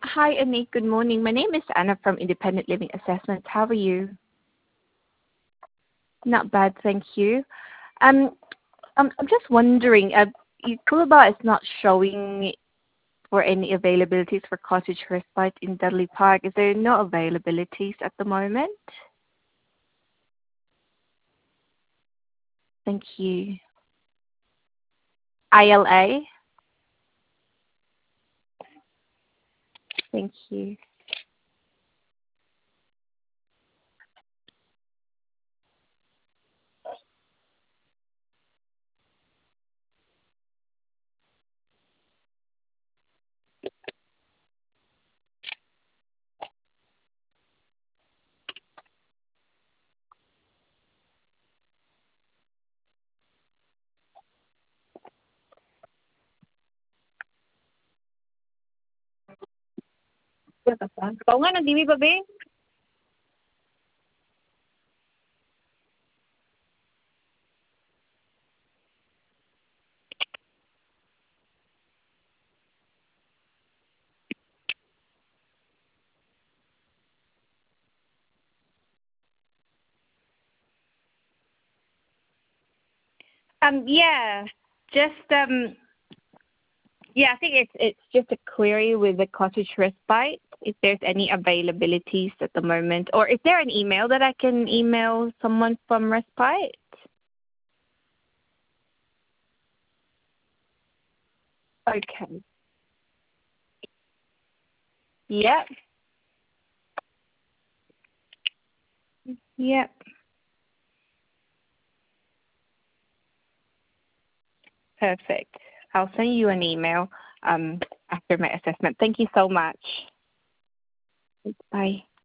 Hi, Anik. Good morning. My name is Anna from Independent Living Assessments. How are you? Not bad, thank you. I'm just wondering, Coolabah is not showing for any availabilities for cottage respite in Dudley Park. Is there no availabilities at the moment? Thank you. ILA. Thank you. Kau nga nag-TV ba, be? Yeah, just yeah, I think it's just a query with the cottage respite. If there's any availabilities at the moment, or is there an email that I can email someone from respite? Okay. Yep. Yep. Perfect. I'll send you an email after my assessment. Thank you so much. Bye.